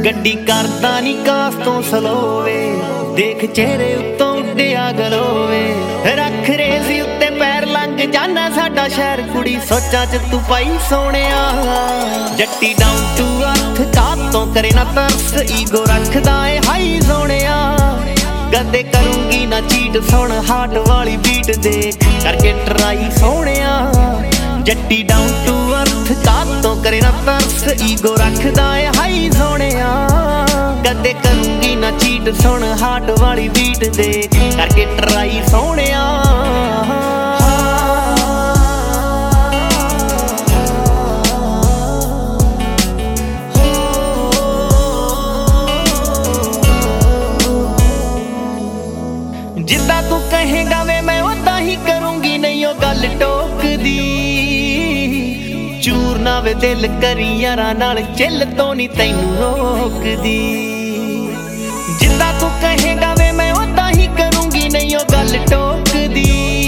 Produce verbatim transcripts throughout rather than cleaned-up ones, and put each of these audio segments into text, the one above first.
ਗੱਡੀ ਕਰਦਾ ਨੀ ਕਾਸ ਤੋਂ ਸਲੋਵੇ, ਦੇਖ ਚਿਹਰੇ ਉੱਤੋਂ ਉੱਡਿਆ ਗਲੋਵੇ। ਰੱਖ ਰੇਸ ਉੱਤੇ ਪੈਰ ਲੰਘ ਜਾਨਾ ਸਾਡਾ ਸ਼ਹਿਰ, ਕੁੜੀ ਸੋਚਾਂ ਚ ਤੂੰ ਪਾਈ ਸੋਹਣਿਆ। ਜੱਟੀ ਡਾਊਨ ਟੂ ਅਰਥ ਕਾਤੋਂ ਕਰੇ ਨਾ ਤਰਸ, ਈਗੋ ਰੱਖਦਾ ਏ ਹਾਈ ਸੋਹਣਿਆ। ਕਦੇ ਕਰੂੰਗੀ ਨਾ ਚੀਟ, ਸੁਣ ਹਾਰਟ ਵਾਲੀ ਬੀਟ ਦੇ ਕਰਕੇ ਟਰਾਈ ਸੋਹਣਿਆ। ਜੱਟੀ ਡਾਊਨ ਟੂ ਅਰਥ ਕਾਤੋਂ ਕਰੇ ਨਾ ਤਰਸ, ਈਗੋ ਰੱਖਦਾ ਏ ਹਾਈ ਸੋਹਣਿਆ। ਕਦੇ ਕਰੂੰਗੀ ਨਾ ਚੀਟ, ਸੁਣ ਹਾਰਟ ਵਾਲੀ ਬੀਟ ਦੇ ਕਰਕੇ ਟਰਾਈ ਸੋਹਣਿਆ। ਜਿੱਦਾਂ ਤੂੰ ਕਹੇਗਾ ਵੇ ਮੈਂ ਉਦਾਂ ਹੀ ਕਰੂੰਗੀ, ਨਹੀਂ ਉਹ ਗੱਲ ਟੋਕਦੀ। ਚੂਰ ਨਾ ਵੇ ਦਿਲ ਕਰੀ ਯਾਰਾਂ ਨਾਲ, ਚਿੱਲ ਤੋਂ ਨੀ ਤੈਨੂੰ ਰੋਕਦੀ। ਜਿੱਦਾਂ ਤੂੰ ਕਹੇਗਾ ਵੇ ਮੈਂ ਉਦਾਂ ਹੀ ਕਰੂੰਗੀ, ਨਹੀਂ ਉਹ ਗੱਲ ਟੋਕਦੀ।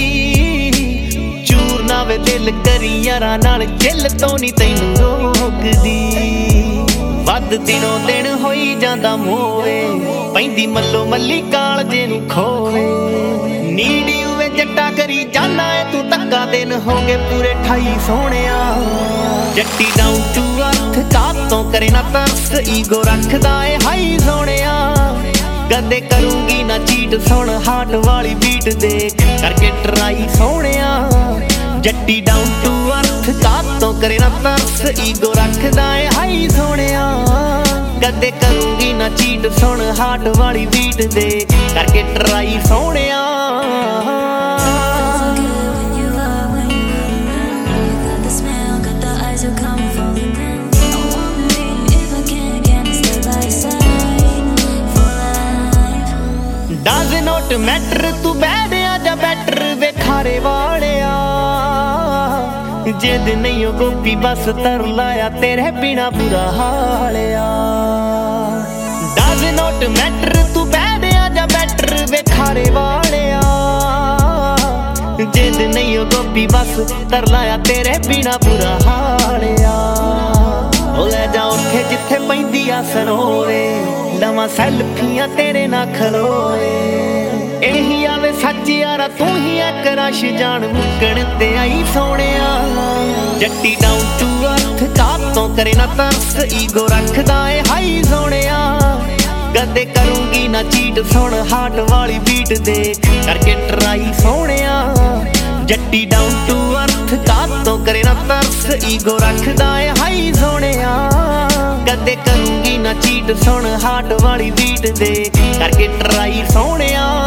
ਚੂਰ ਨਾ ਵੇ ਦਿਲ ਕਰੀ ਯਾਰਾਂ ਨਾਲ, ਚਿੱਲ ਤੋਂ ਨੀ ਤੈਨੂੰ ਰੋਕਦੀ। ਵੱਧ ਦਿਨੋਂ ਦਿਨ ਹੋਈ ਜਾਂਦਾ ਮੋਏ, ਪੈਂਦੀ ਮੱਲੋ ਮੱਲੀ ਕਾਲਜੇ ਨੂੰ ਖੋਵੇ। ਨੀੜੀ ਉਵੇ ਜੱਟਾ ਕਰੀ ਜਾਨਾ ਏ ਤੂੰ, ਧੱਕਾ ਦਿਨ ਹੋ ਗਏ ਪੂਰੇ ਅਠਾਈ ਸੋਹਣਿਆ। ਜੱਟੀ ਡਾਊਨ ਟੂ ਅਰਥ ਕਾਤੋਂ ਕਰੇ ਨਾ ਤਰਸ, ਈਗੋ ਰੱਖਦਾ ਏ ਹਾਈ ਸੋਹਣਿਆ। ਕਦੇ ਕਰੂੰਗੀ ਨਾ ਚੀਟ, ਸੁਣ ਹਾਰਟ ਵਾਲੀ ਬੀਟ ਦੇ ਕਰਕੇ ਟਰਾਈ ਸੋਹਣਿਆ। ਜੱਟੀ ਡਾਊਨ ਟੂ ਅਰਥ ਕਾਤੋਂ ਕਰੇ ਨਾ ਤਰਸ, ਈਗੋ ਰੱਖਦਾ ਏ ਹਾਈ ਸੋਹਣਿਆ। ਕਦੇ ਕਰੂੰਗੀ ਨਾ ਚੀਟ, ਸੁਣ ਹਾਰਟ ਵਾਲੀ ਬੀਟ ਦੇ ਕਰਕੇ ਟਰਾਈ ਸੋਹਣਿਆ। ਡਜ਼ ਨੋਟ ਮੈਟਰ ਤੂੰ ਬੈਠਿਆ ਜਾਂ ਬੈਟਰ ਵੇਖਾਰੇ ਵਾਲਿਆ। ਜਿੱਦ ਨਹੀਂ ਉਹ ਗੋਪੀ ਬਸ ਤਰ ਲਾਇਆ, ਤੇਰੇ ਬਿਨਾ ਬੁਰਾ ਹਾਲਿਆ। ਡਜ਼ ਨੋਟ ਮੈਟਰ ਤੂੰ ਬੈਠਿਆ ਜਾਂ ਬੈਟਰ ਵੇਖਾਰੇ ਵਾਲਿਆ। ਜਿੱਦ ਨਹੀਂ ਉਹ ਗੋਪੀ ਬਸ ਤਰ ਲਾਇਆ, ਤੇਰੇ ਬਿਨਾ ਬੁਰਾ ਹਾਲਿਆ। ਉਹ ਲੈ ਜਾ ਉੱਥੇ ਜਿੱਥੇ ਪੈਂਦੀ ਆ ਸਰੋਵੇ, ਲਵਾਂ ਸੈਲਫੀਆਂ ਤੇਰੇ ਨਾਲ ਖਲੋਏ। ਇਹੀ ਆਵੇ ਸੱਚ ਯਾਰਾ ਤੂੰ ਹੀ ਆ ਕਰਸ਼, ਜਾਣ ਮੁੱਕਣ ਤੇ ਆਈ ਸੋਹਣਿਆ। ਜੱਟੀ ਡਾਊਨ ਟੂ ਅਰਥ ਕਾਤੋਂ ਕਰੇ ਨਾ ਤਰਸ, ਈਗੋ ਰੱਖਦਾ ਏ ਹਾਈ ਸੋਹਣਿਆ। ਕਦੇ ਕਰੂੰਗੀ ਨਾ ਚੀਟ, ਸੁਣ ਹਾਰਟ ਵਾਲੀ ਬੀਟ ਦੇ ਕਰਕੇ ਟਰਾਈ ਸੋਹਣਿਆ। ਜੱਟੀ ਡਾਊਨ ਟੂ ਅਰਥ ਕਾਤੋਂ ਕਰੇ ਨਾ ਤਰਸ, ਈਗੋ ਰੱਖਦਾ ਏ ਹਾਈ ਸੋਹਣਿਆ। ਕਦੇ ਕਰੂੰਗੀ ਨਾ ਚੀਟ, ਸੁਣ ਹਾਰਟ ਵਾਲੀ ਬੀਟ ਦੇ ਕਰਕੇ ਟਰਾਈ ਸੋਹਣਿਆ।